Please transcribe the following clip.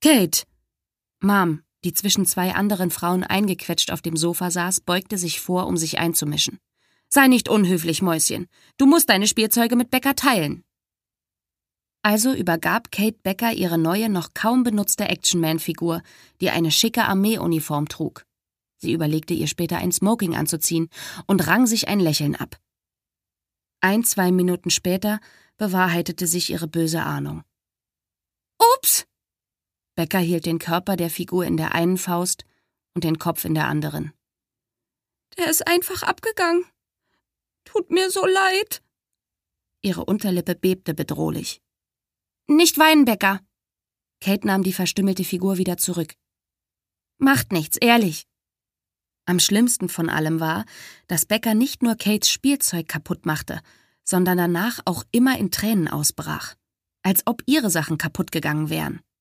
Kate! Mom, die zwischen zwei anderen Frauen eingequetscht auf dem Sofa saß, beugte sich vor, um sich einzumischen. »Sei nicht unhöflich, Mäuschen. Du musst deine Spielzeuge mit Becca teilen.« Also übergab Kate Becker ihre neue, noch kaum benutzte Action-Man-Figur, die eine schicke Armeeuniform trug. Sie überlegte ihr später ein Smoking anzuziehen und rang sich ein Lächeln ab. 1-2 Minuten später bewahrheitete sich ihre böse Ahnung. »Ups!« Becker hielt den Körper der Figur in der einen Faust und den Kopf in der anderen. »Der ist einfach abgegangen. Tut mir so leid.« Ihre Unterlippe bebte bedrohlich. »Nicht weinen, Becker!« Kate nahm die verstümmelte Figur wieder zurück. »Macht nichts, ehrlich.« Am schlimmsten von allem war, dass Becker nicht nur Kates Spielzeug kaputt machte, sondern danach auch immer in Tränen ausbrach, als ob ihre Sachen kaputt gegangen wären.